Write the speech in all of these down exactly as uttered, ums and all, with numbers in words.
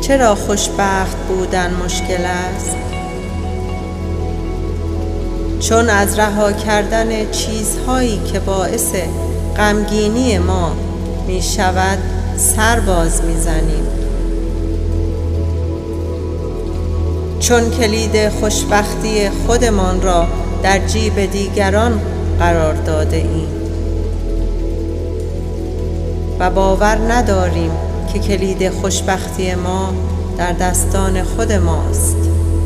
چرا خوشبخت بودن مشکل است؟ چون از رها کردن چیزهایی که باعث غمگینی ما می شود سر باز می زنیم. چون کلید خوشبختی خودمان را در جیب دیگران قرار داده ایم و باور نداریم که کلید خوشبختی ما در دستان خود ماست.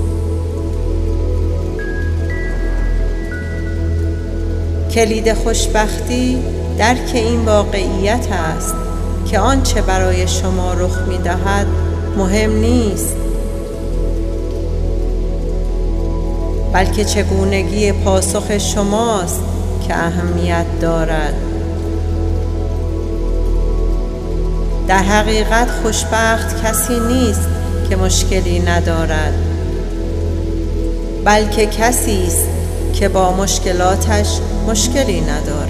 کلید خوشبختی درک این واقعیت است که آنچه برای شما رخ می‌دهد مهم نیست، بلکه چگونگی پاسخ شماست که اهمیت دارد. در حقیقت خوشبخت کسی نیست که مشکلی ندارد، بلکه کسی است که با مشکلاتش مشکلی ندارد.